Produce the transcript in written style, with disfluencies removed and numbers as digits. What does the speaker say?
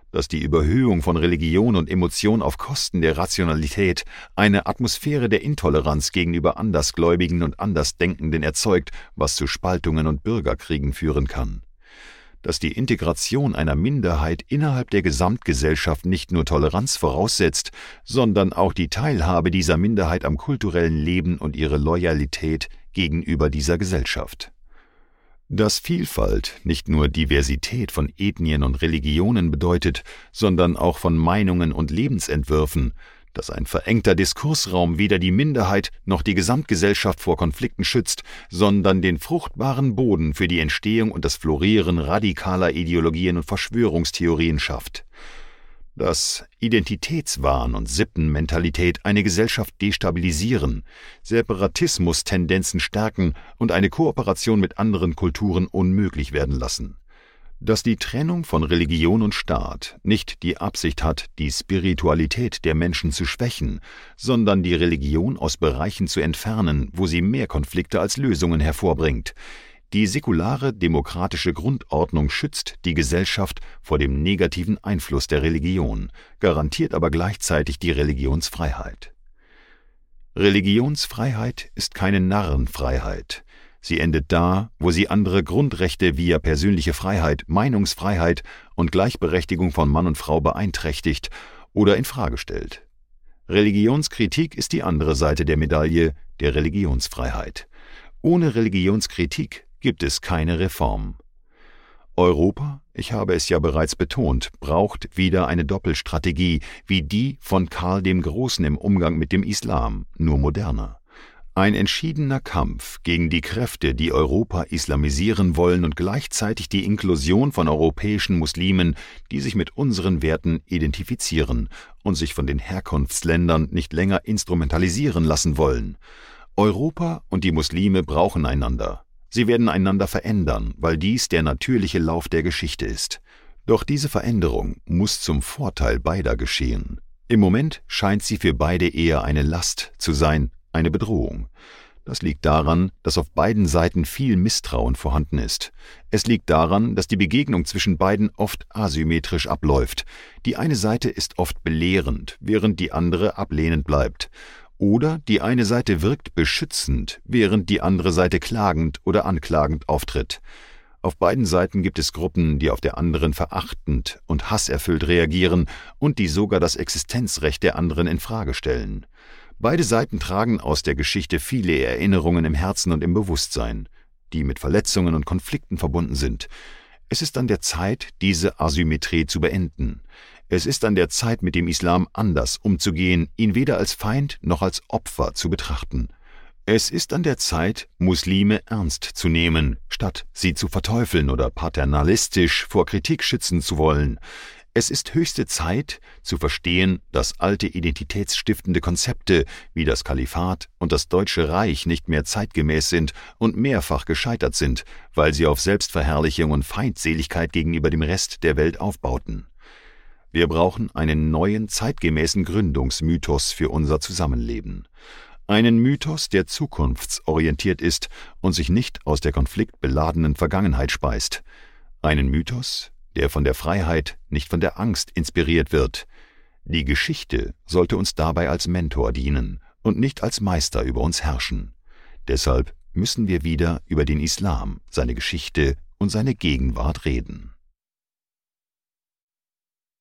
dass die Überhöhung von Religion und Emotion auf Kosten der Rationalität eine Atmosphäre der Intoleranz gegenüber Andersgläubigen und Andersdenkenden erzeugt, was zu Spaltungen und Bürgerkriegen führen kann. Dass die Integration einer Minderheit innerhalb der Gesamtgesellschaft nicht nur Toleranz voraussetzt, sondern auch die Teilhabe dieser Minderheit am kulturellen Leben und ihre Loyalität gegenüber dieser Gesellschaft. Dass Vielfalt nicht nur Diversität von Ethnien und Religionen bedeutet, sondern auch von Meinungen und Lebensentwürfen, dass ein verengter Diskursraum weder die Minderheit noch die Gesamtgesellschaft vor Konflikten schützt, sondern den fruchtbaren Boden für die Entstehung und das Florieren radikaler Ideologien und Verschwörungstheorien schafft. Dass Identitätswahn und Sippenmentalität eine Gesellschaft destabilisieren, Separatismus-Tendenzen stärken und eine Kooperation mit anderen Kulturen unmöglich werden lassen. Dass die Trennung von Religion und Staat nicht die Absicht hat, die Spiritualität der Menschen zu schwächen, sondern die Religion aus Bereichen zu entfernen, wo sie mehr Konflikte als Lösungen hervorbringt. Die säkulare, demokratische Grundordnung schützt die Gesellschaft vor dem negativen Einfluss der Religion, garantiert aber gleichzeitig die Religionsfreiheit. Religionsfreiheit ist keine Narrenfreiheit. Sie endet da, wo sie andere Grundrechte via persönliche Freiheit, Meinungsfreiheit und Gleichberechtigung von Mann und Frau beeinträchtigt oder in Frage stellt. Religionskritik ist die andere Seite der Medaille der Religionsfreiheit. Ohne Religionskritik gibt es keine Reform. Europa, ich habe es ja bereits betont, braucht wieder eine Doppelstrategie wie die von Karl dem Großen im Umgang mit dem Islam, nur moderner. Ein entschiedener Kampf gegen die Kräfte, die Europa islamisieren wollen und gleichzeitig die Inklusion von europäischen Muslimen, die sich mit unseren Werten identifizieren und sich von den Herkunftsländern nicht länger instrumentalisieren lassen wollen. Europa und die Muslime brauchen einander. Sie werden einander verändern, weil dies der natürliche Lauf der Geschichte ist. Doch diese Veränderung muss zum Vorteil beider geschehen. Im Moment scheint sie für beide eher eine Last zu sein, eine Bedrohung. Das liegt daran, dass auf beiden Seiten viel Misstrauen vorhanden ist. Es liegt daran, dass die Begegnung zwischen beiden oft asymmetrisch abläuft. Die eine Seite ist oft belehrend, während die andere ablehnend bleibt. Oder die eine Seite wirkt beschützend, während die andere Seite klagend oder anklagend auftritt. Auf beiden Seiten gibt es Gruppen, die auf der anderen verachtend und hasserfüllt reagieren und die sogar das Existenzrecht der anderen in Frage stellen. Beide Seiten tragen aus der Geschichte viele Erinnerungen im Herzen und im Bewusstsein, die mit Verletzungen und Konflikten verbunden sind. Es ist an der Zeit, diese Asymmetrie zu beenden. Es ist an der Zeit, mit dem Islam anders umzugehen, ihn weder als Feind noch als Opfer zu betrachten. Es ist an der Zeit, Muslime ernst zu nehmen, statt sie zu verteufeln oder paternalistisch vor Kritik schützen zu wollen. Es ist höchste Zeit, zu verstehen, dass alte identitätsstiftende Konzepte wie das Kalifat und das Deutsche Reich nicht mehr zeitgemäß sind und mehrfach gescheitert sind, weil sie auf Selbstverherrlichung und Feindseligkeit gegenüber dem Rest der Welt aufbauten. Wir brauchen einen neuen, zeitgemäßen Gründungsmythos für unser Zusammenleben. Einen Mythos, der zukunftsorientiert ist und sich nicht aus der konfliktbeladenen Vergangenheit speist. Einen Mythos, der von der Freiheit, nicht von der Angst inspiriert wird. Die Geschichte sollte uns dabei als Mentor dienen und nicht als Meister über uns herrschen. Deshalb müssen wir wieder über den Islam, seine Geschichte und seine Gegenwart reden.